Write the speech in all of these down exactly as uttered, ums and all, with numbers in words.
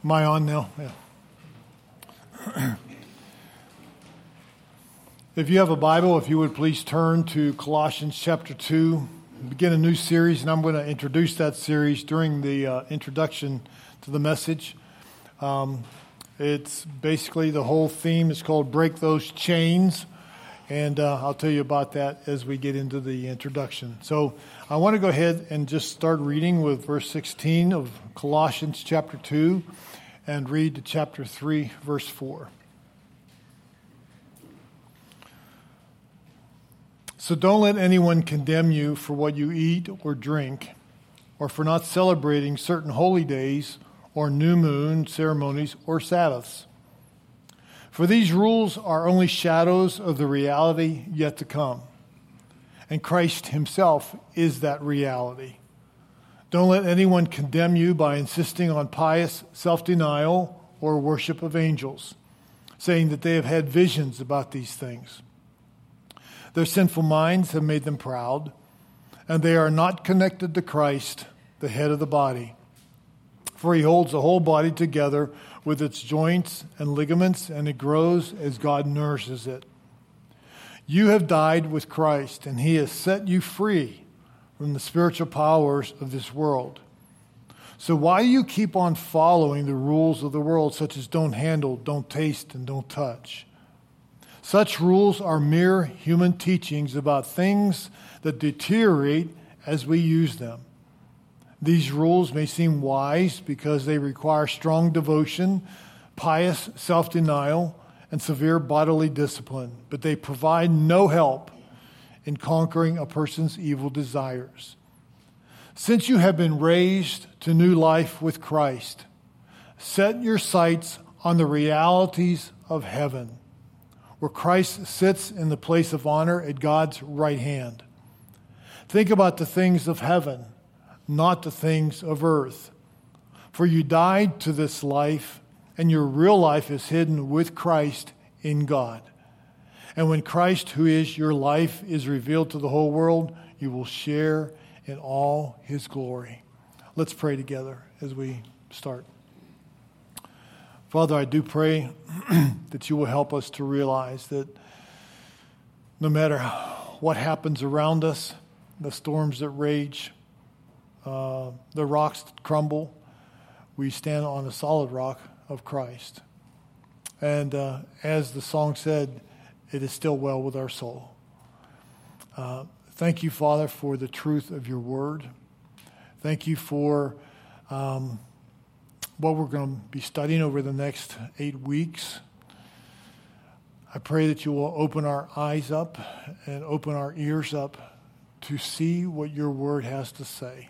Am I on now? Yeah. If you have a Bible, if you would please turn to Colossians chapter two, begin a new series, and I'm going to introduce that series during the uh, introduction to the message. Um, it's basically the whole theme is called Break Those Chains, and uh, I'll tell you about that as we get into the introduction. So I want to go ahead and just start reading with verse sixteen of Colossians chapter two and read to chapter three, verse four. So don't let anyone condemn you for what you eat or drink, or for not celebrating certain holy days or new moon ceremonies or Sabbaths. For these rules are only shadows of the reality yet to come. And Christ himself is that reality. Don't let anyone condemn you by insisting on pious self-denial or worship of angels, saying that they have had visions about these things. Their sinful minds have made them proud, and they are not connected to Christ, the head of the body. For he holds the whole body together with its joints and ligaments, and it grows as God nourishes it. You have died with Christ, and he has set you free from the spiritual powers of this world. So why do you keep on following the rules of the world, such as don't handle, don't taste, and don't touch? Such rules are mere human teachings about things that deteriorate as we use them. These rules may seem wise because they require strong devotion, pious self-denial, and severe bodily discipline, but they provide no help in conquering a person's evil desires. Since you have been raised to new life with Christ, set your sights on the realities of heaven, where Christ sits in the place of honor at God's right hand. Think about the things of heaven, not the things of earth. For you died to this life, and your real life is hidden with Christ in God. And when Christ, who is your life, is revealed to the whole world, you will share in all his glory. Let's pray together as we start. Father, I do pray that you will help us to realize that no matter what happens around us, the storms that rage, uh, the rocks that crumble, we stand on a solid rock of Christ. And uh, as the song said, it is still well with our soul. Uh, thank you, Father, for the truth of your word. Thank you for um, what we're going to be studying over the next eight weeks. I pray that you will open our eyes up and open our ears up to see what your word has to say.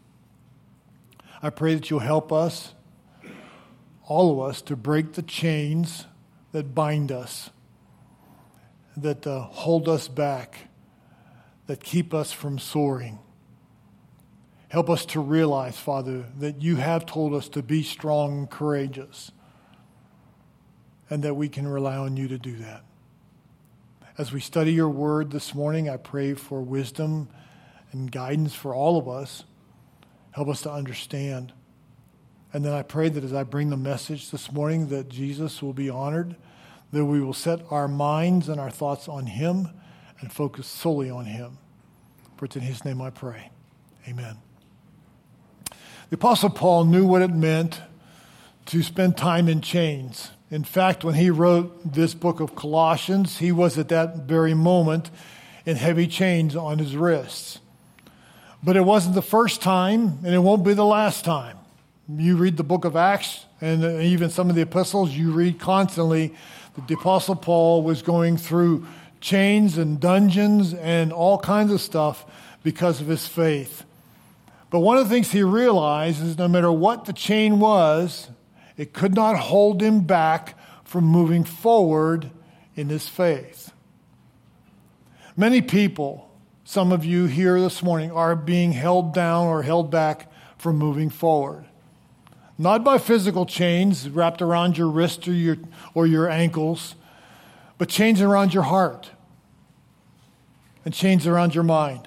I pray that you'll help us, all of us, to break the chains that bind us, that uh, hold us back, that keep us from soaring. Help us to realize, Father, that you have told us to be strong and courageous, and that we can rely on you to do that. As we study your word this morning, I pray for wisdom and guidance for all of us. Help us to understand. And then I pray that as I bring the message this morning, that Jesus will be honored, that we will set our minds and our thoughts on him and focus solely on him. For it's in his name I pray. Amen. The Apostle Paul knew what it meant to spend time in chains. In fact, when he wrote this book of Colossians, he was at that very moment in heavy chains on his wrists. But it wasn't the first time, and it won't be the last time. You read the book of Acts, and even some of the epistles, you read constantly that the Apostle Paul was going through chains and dungeons and all kinds of stuff because of his faith. But one of the things he realized is no matter what the chain was, it could not hold him back from moving forward in his faith. Many people, some of you here this morning, are being held down or held back from moving forward. Not by physical chains wrapped around your wrist or your, or your ankles, but chains around your heart and chains around your mind.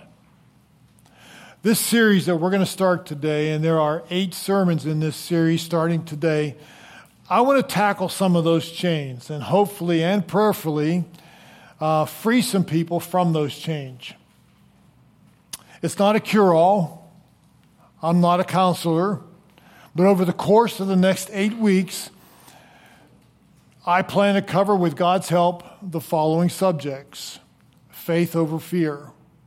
This series that we're going to start today, and there are eight sermons in this series starting today, I want to tackle some of those chains and hopefully and prayerfully uh, free some people from those chains. It's not a cure-all. I'm not a counselor. But over the course of the next eight weeks, I plan to cover, with God's help, the following subjects. Faith over fear.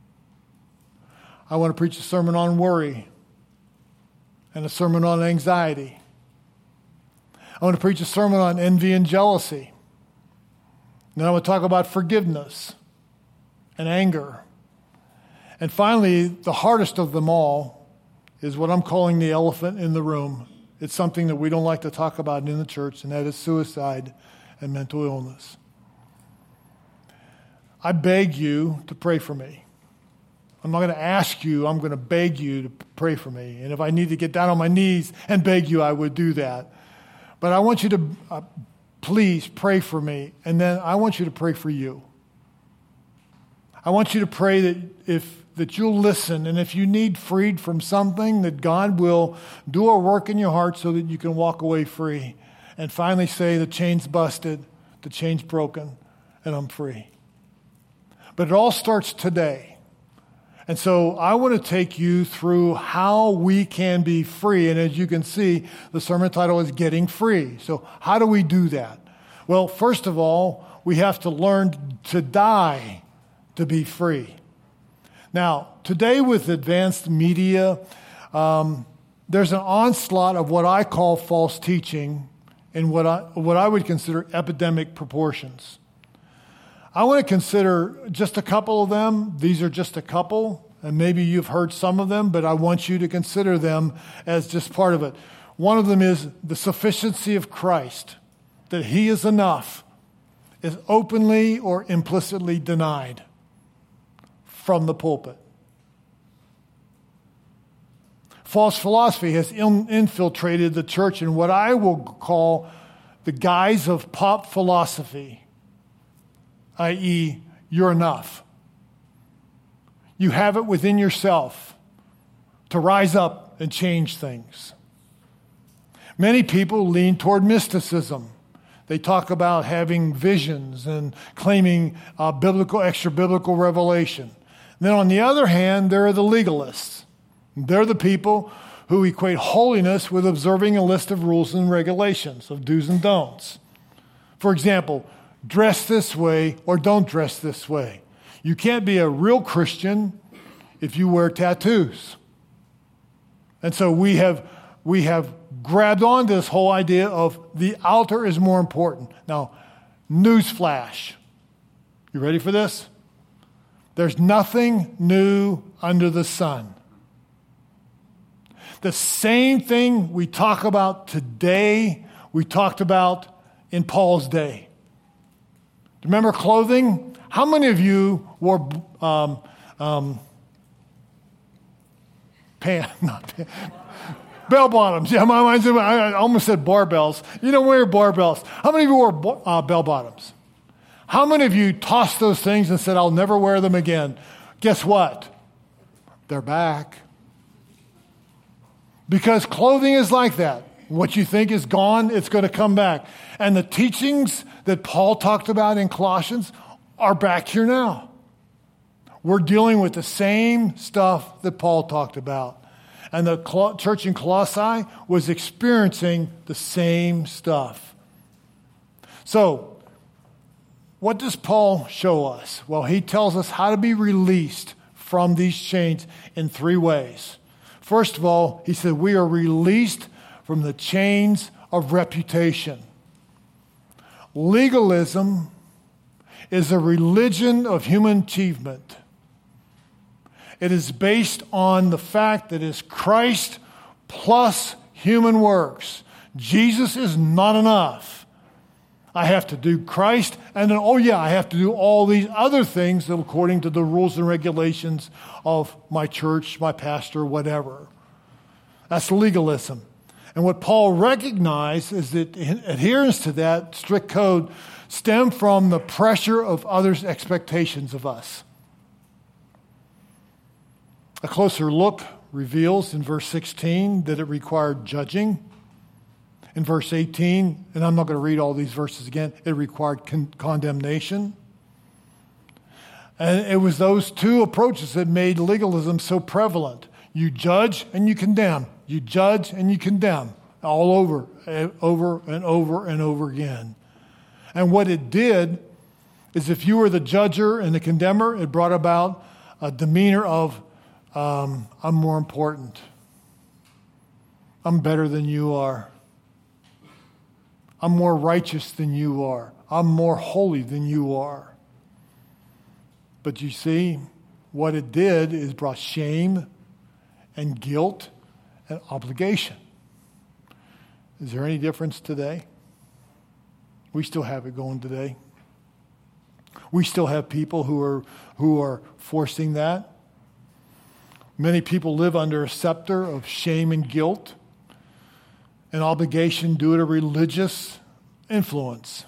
I want to preach a sermon on worry and a sermon on anxiety. I want to preach a sermon on envy and jealousy. Then I want to talk about forgiveness and anger. And finally, the hardest of them all is what I'm calling the elephant in the room. It's something that we don't like to talk about in the church, and that is suicide and mental illness. I beg you to pray for me. I'm not going to ask you, I'm going to beg you to pray for me. And if I need to get down on my knees and beg you, I would do that. But I want you to uh, please pray for me, and then I want you to pray for you. I want you to pray that if that you'll listen, and if you need freed from something, that God will do a work in your heart so that you can walk away free and finally say, the chain's busted, the chain's broken, and I'm free. But it all starts today. And so I want to take you through how we can be free. And as you can see, the sermon title is Getting Free. So how do we do that? Well, first of all, we have to learn to die to be free. Now, today with advanced media, um, there's an onslaught of what I call false teaching in what I, what I would consider epidemic proportions. I want to consider just a couple of them. These are just a couple, and maybe you've heard some of them, but I want you to consider them as just part of it. One of them is the sufficiency of Christ, that He is enough, is openly or implicitly denied from the pulpit. False philosophy has infiltrated the church in what I will call the guise of pop philosophy, that is, you're enough. You have it within yourself to rise up and change things. Many people lean toward mysticism. They talk about having visions and claiming uh, biblical, extra-biblical revelation. Then on the other hand, there are the legalists. They're the people who equate holiness with observing a list of rules and regulations, of do's and don'ts. For example, dress this way or don't dress this way. You can't be a real Christian if you wear tattoos. And so we have, we have grabbed on to this whole idea of the altar is more important. Now, newsflash. You ready for this? There's nothing new under the sun. The same thing we talk about today, we talked about in Paul's day. Remember clothing? How many of you wore um, um, pants? Not pants. Bell bottoms. Yeah, my mind's. I almost said barbells. You don't wear barbells. How many of you wore uh, bell bottoms? How many of you tossed those things and said, I'll never wear them again? Guess what? They're back. Because clothing is like that. What you think is gone, it's going to come back. And the teachings that Paul talked about in Colossians are back here now. We're dealing with the same stuff that Paul talked about. And the church in Colossae was experiencing the same stuff. So, what does Paul show us? Well, he tells us how to be released from these chains in three ways. First of all, he said we are released from the chains of reputation. Legalism is a religion of human achievement. It is based on the fact that it's Christ plus human works. Jesus is not enough. I have to do Christ, and then, oh yeah, I have to do all these other things according to the rules and regulations of my church, my pastor, whatever. That's legalism. And what Paul recognized is that adherence to that strict code stemmed from the pressure of others' expectations of us. A closer look reveals in verse sixteen that it required judging. in verse eighteen, and I'm not going to read all these verses again, it required con- condemnation. And it was those two approaches that made legalism so prevalent. You judge and you condemn. You judge and you condemn. All over, over and over and over again. And what it did is if you were the judger and the condemner, it brought about a demeanor of, um, I'm more important. I'm better than you are. I'm more righteous than you are. I'm more holy than you are. But you see, what it did is brought shame and guilt and obligation. Is there any difference today? We still have it going today. We still have people who are who are forcing that. Many people live under a scepter of shame and guilt, an obligation due to religious influence.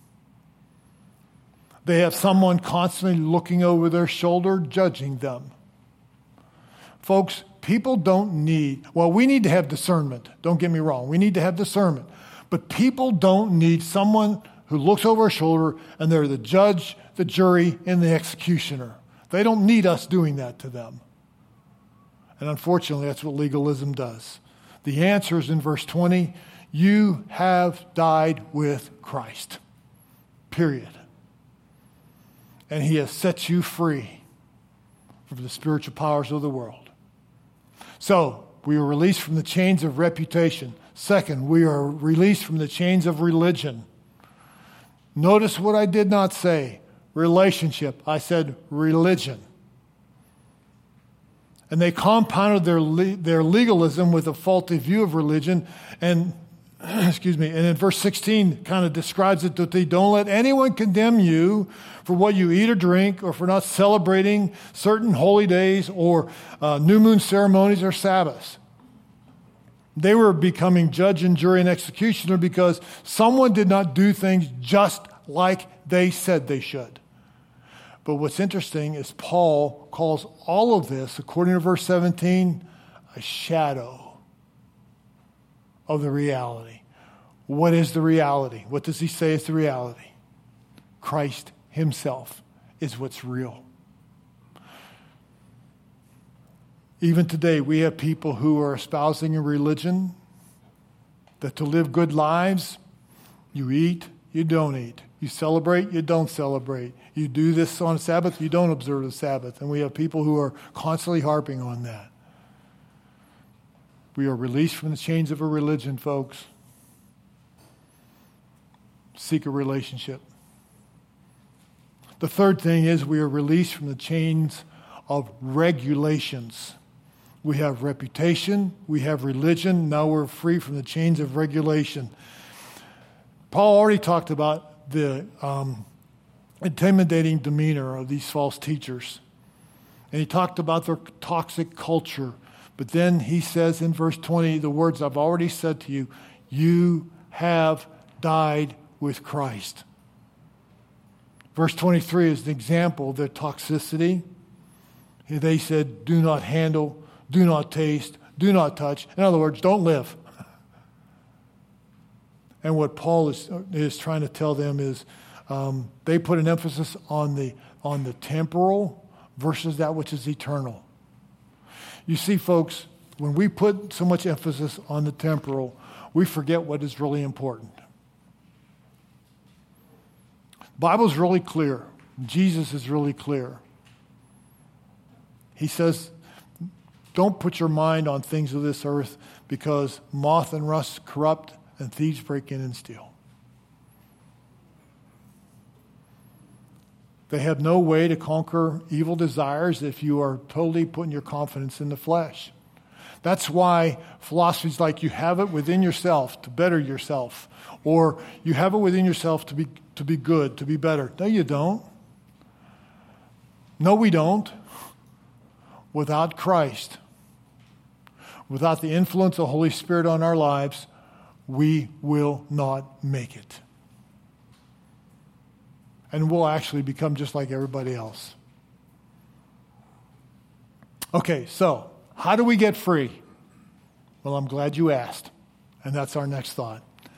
They have someone constantly looking over their shoulder, judging them. Folks, people don't need, well, we need to have discernment. Don't get me wrong. We need to have discernment. But people don't need someone who looks over our shoulder and they're the judge, the jury, and the executioner. They don't need us doing that to them. And unfortunately, that's what legalism does. The answer is in verse twenty, you have died with Christ. Period. And he has set you free from the spiritual powers of the world. So, we are released from the chains of reputation. Second, we are released from the chains of religion. Notice what I did not say. Relationship. I said religion. And they compounded their le- their legalism with a faulty view of religion. And, excuse me, and in verse sixteen kind of describes it that they don't let anyone condemn you for what you eat or drink or for not celebrating certain holy days or uh, new moon ceremonies or Sabbaths. They were becoming judge and jury and executioner because someone did not do things just like they said they should. But what's interesting is Paul calls all of this, according to verse seventeen, a shadow of the reality. What is the reality? What does he say is the reality? Christ himself is what's real. Even today, we have people who are espousing a religion that to live good lives, you eat, you don't eat. You celebrate, you don't celebrate. You do this on Sabbath, you don't observe the Sabbath. And we have people who are constantly harping on that. We are released from the chains of a religion, folks. Seek a relationship. The third thing is we are released from the chains of regulations. We have reputation, we have religion, now we're free from the chains of regulation. Paul already talked about the um, intimidating demeanor of these false teachers. And he talked about their toxic culture. But then he says in verse twenty, the words I've already said to you, you have died with Christ. Verse twenty-three is an example of their toxicity. They said, do not handle, do not taste, do not touch. In other words, don't live. And what Paul is, is trying to tell them is um, they put an emphasis on the, on the temporal versus that which is eternal. You see, folks, when we put so much emphasis on the temporal, we forget what is really important. The Bible's really clear. Jesus is really clear. He says, don't put your mind on things of this earth because moth and rust corrupt and thieves break in and steal. They have no way to conquer evil desires if you are totally putting your confidence in the flesh. That's why philosophies like you have it within yourself to better yourself, or you have it within yourself to be to be good, to be better. No, you don't. No, we don't. Without Christ, without the influence of the Holy Spirit on our lives, we will not make it. And we'll actually become just like everybody else. Okay, so how do we get free? Well, I'm glad you asked. And that's our next thought.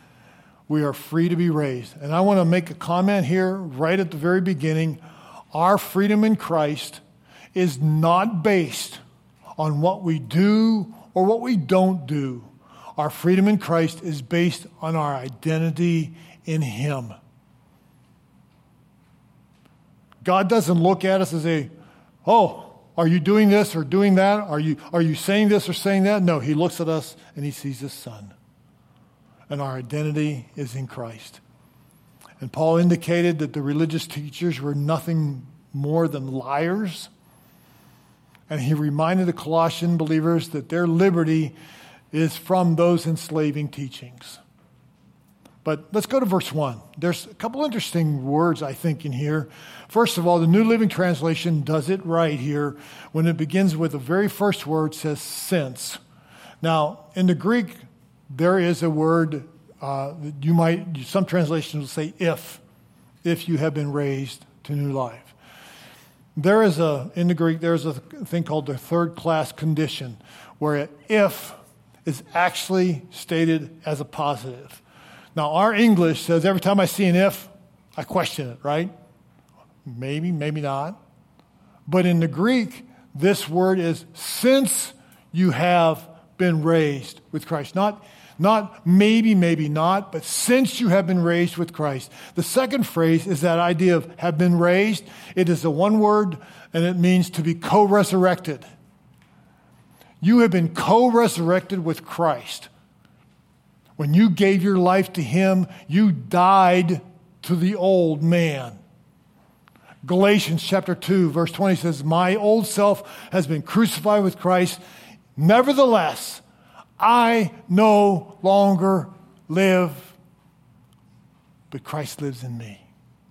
We are free to be raised. And I want to make a comment here right at the very beginning. Our freedom in Christ is not based on what we do or what we don't do. Our freedom in Christ is based on our identity in Him. God doesn't look at us and say, oh, are you doing this or doing that? Are you, are you saying this or saying that? No, He looks at us and He sees His Son. And our identity is in Christ. And Paul indicated that the religious teachers were nothing more than liars. And he reminded the Colossian believers that their liberty is from those enslaving teachings. But let's go to verse one. There's a couple interesting words, I think, in here. First of all, the New Living Translation does it right here when it begins with the very first word, says since. Now, in the Greek, there is a word, uh, that you might, some translations will say if, if you have been raised to new life. There is a, in the Greek, there's a thing called the third class condition, where if is actually stated as a positive. Now, our English says every time I see an if, I question it, right? Maybe, maybe not. But in the Greek, this word is since you have been raised with Christ. Not, not maybe, maybe not, but since you have been raised with Christ. The second phrase is that idea of have been raised. It is a one word, and it means to be co-resurrected. You have been co-resurrected with Christ. When you gave your life to Him, you died to the old man. Galatians chapter two, verse twenty says, my old self has been crucified with Christ. Nevertheless, I no longer live, but Christ lives in me.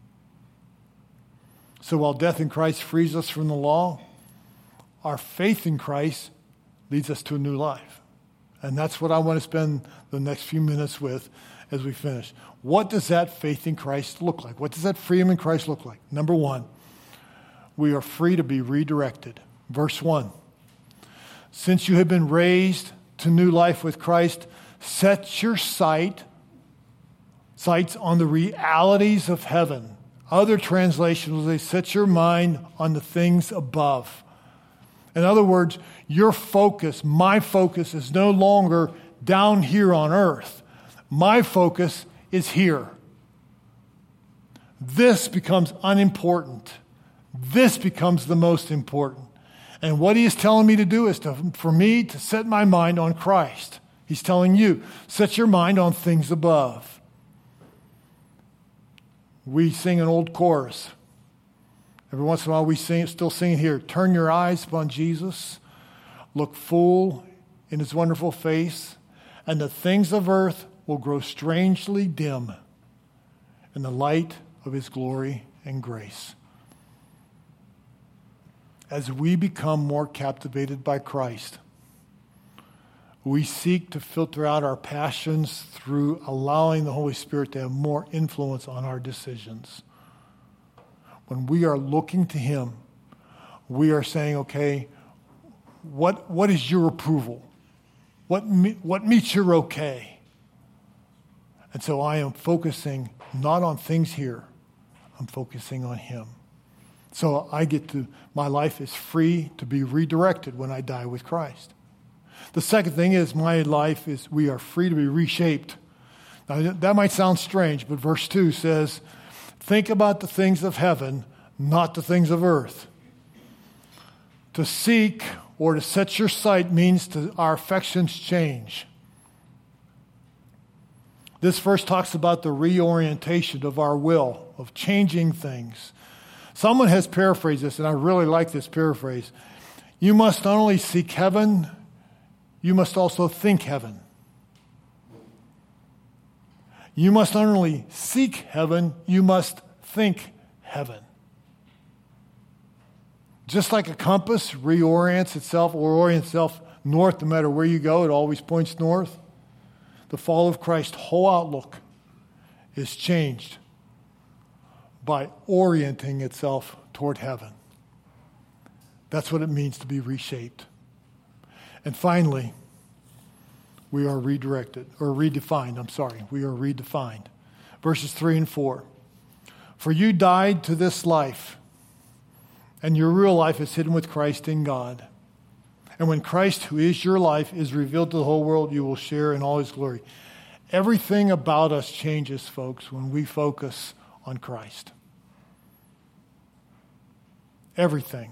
So while death in Christ frees us from the law, our faith in Christ leads us to a new life. And that's what I want to spend the next few minutes with as we finish. What does that faith in Christ look like? What does that freedom in Christ look like? Number one, we are free to be redirected. Verse one, since you have been raised to new life with Christ, set your sight, sights on the realities of heaven. Other translations will say, set your mind on the things above. In other words, your focus, my focus, is no longer down here on earth. My focus is here. This becomes unimportant. This becomes the most important. And what He is telling me to do is to, for me to set my mind on Christ. He's telling you, set your mind on things above. We sing an old chorus. Every once in a while we sing, still sing it here. Turn your eyes upon Jesus. Look full in His wonderful face. And the things of earth will grow strangely dim in the light of His glory and grace. As we become more captivated by Christ, we seek to filter out our passions through allowing the Holy Spirit to have more influence on our decisions. When we are looking to Him, we are saying, okay, what, what is your approval? What, me, what meets your okay? And so I am focusing not on things here. I'm focusing on Him. So I get to, my life is free to be redirected when I die with Christ. The second thing is my life is, we are free to be reshaped. Now that might sound strange, but verse two says, think about the things of heaven, not the things of earth. To seek or to set your sight means to our affections change. This verse talks about the reorientation of our will, of changing things. Someone has paraphrased this, and I really like this paraphrase. You must not only seek heaven, you must also think heaven. You must not only seek heaven, you must think heaven. Just like a compass reorients itself or orients itself north, no matter where you go, it always points north. The fall of Christ's whole outlook is changed by orienting itself toward heaven. That's what it means to be reshaped. And finally, we are redirected, or redefined, I'm sorry. We are redefined. Verses three and four. For you died to this life, and your real life is hidden with Christ in God. And when Christ, who is your life, is revealed to the whole world, you will share in all his glory. Everything about us changes, folks, when we focus on Christ. Everything.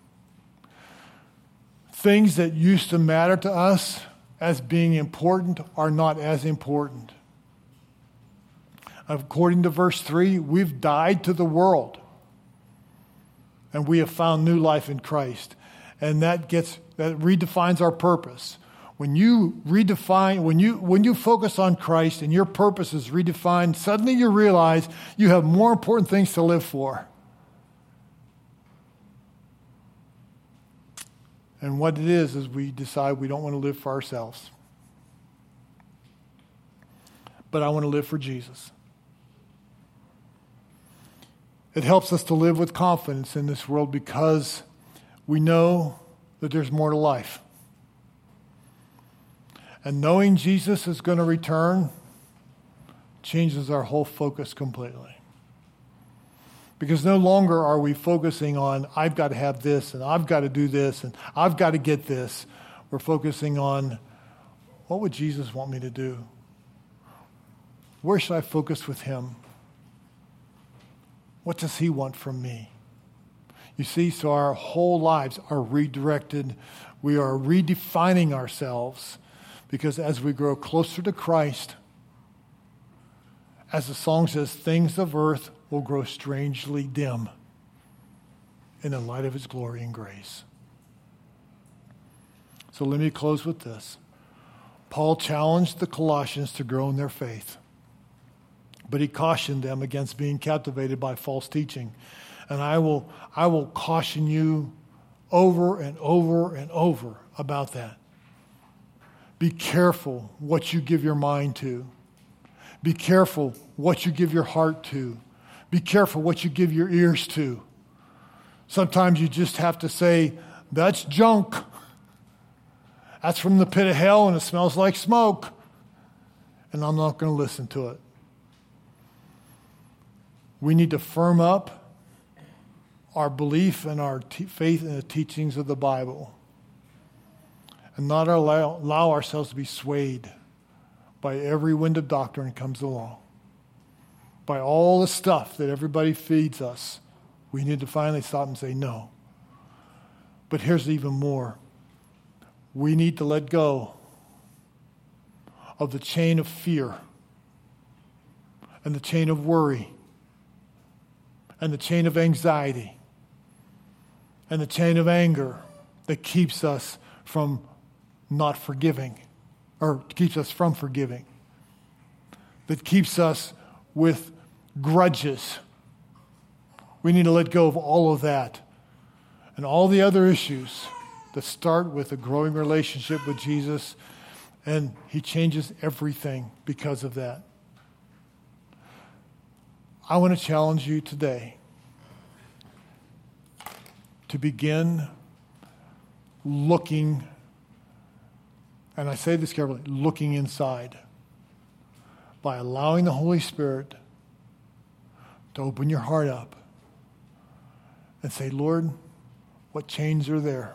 Things that used to matter to us as being important are not as important. According to verse three, we've died to the world. And we have found new life in Christ. And that gets that redefines our purpose. When you redefine, when you when you focus on Christ and your purpose is redefined, suddenly you realize you have more important things to live for. And what it is, is we decide we don't want to live for ourselves. But I want to live for Jesus. It helps us to live with confidence in this world because we know that there's more to life. And knowing Jesus is going to return changes our whole focus completely. Because no longer are we focusing on, I've got to have this, and I've got to do this, and I've got to get this. We're focusing on, what would Jesus want me to do? Where should I focus with him? What does he want from me? You see, so our whole lives are redirected. We are redefining ourselves because as we grow closer to Christ, as the song says, things of earth will grow strangely dim in the light of his glory and grace. So let me close with this. Paul challenged the Colossians to grow in their faith, but he cautioned them against being captivated by false teaching. And I will, I will caution you over and over and over about that. Be careful what you give your mind to. Be careful what you give your heart to. Be careful what you give your ears to. Sometimes you just have to say, that's junk. That's from the pit of hell and it smells like smoke. And I'm not going to listen to it. We need to firm up our belief and our te- faith in the teachings of the Bible and not allow, allow ourselves to be swayed by every wind of doctrine that comes along. By all the stuff that everybody feeds us, we need to finally stop and say no. But here's even more. We need to let go of the chain of fear and the chain of worry and the chain of anxiety and the chain of anger that keeps us from not forgiving or keeps us from forgiving, that keeps us with grudges. We need to let go of all of that and all the other issues that start with a growing relationship with Jesus, and he changes everything because of that. I want to challenge you today to begin looking, and I say this carefully, looking inside by allowing the Holy Spirit to open your heart up and say, Lord, what chains are there?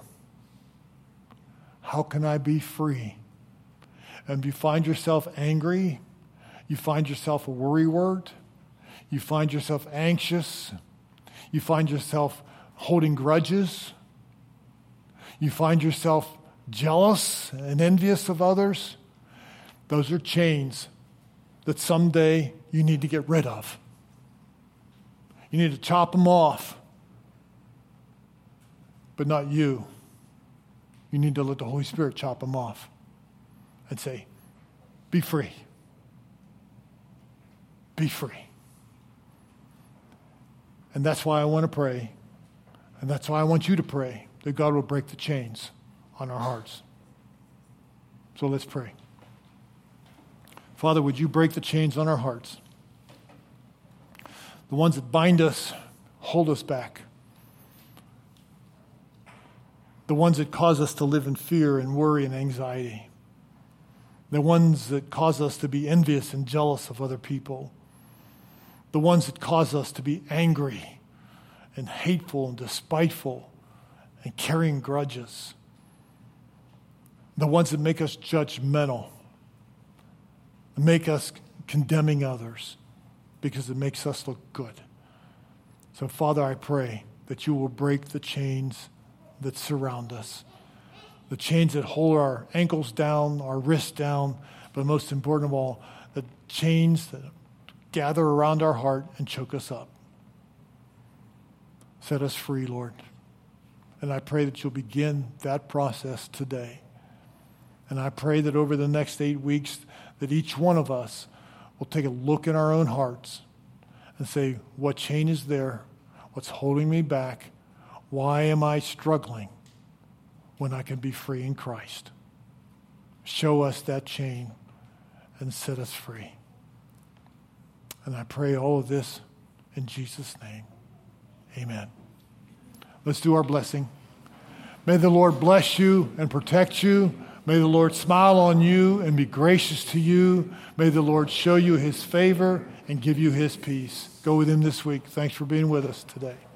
How can I be free? And if you find yourself angry, you find yourself a worrywart, you find yourself anxious, you find yourself holding grudges, you find yourself jealous and envious of others, those are chains that someday you need to get rid of. You need to chop them off. But not you. You need to let the Holy Spirit chop them off and say, be free. Be free. And that's why I want to pray. And that's why I want you to pray, that God will break the chains on our hearts. So let's pray. Father, would you break the chains on our hearts? The ones that bind us, hold us back. The ones that cause us to live in fear and worry and anxiety. the ones that cause us to be envious and jealous of other people, the ones that cause us to be angry and hateful and despiteful and carrying grudges, the ones that make us judgmental, make us condemning others because it makes us look good. So, Father, I pray that you will break the chains that surround us, the chains that hold our ankles down, our wrists down, but most important of all, the chains that gather around our heart and choke us up. Set us free, Lord. And I pray that you'll begin that process today. And I pray that over the next eight weeks, that each one of us will take a look in our own hearts and say, what chain is there? What's holding me back? Why am I struggling when I can be free in Christ? Show us that chain and set us free. And I pray all of this in Jesus' name. Amen. Let's do our blessing. May the Lord bless you and protect you. May the Lord smile on you and be gracious to you. May the Lord show you his favor and give you his peace. Go with him this week. Thanks for being with us today.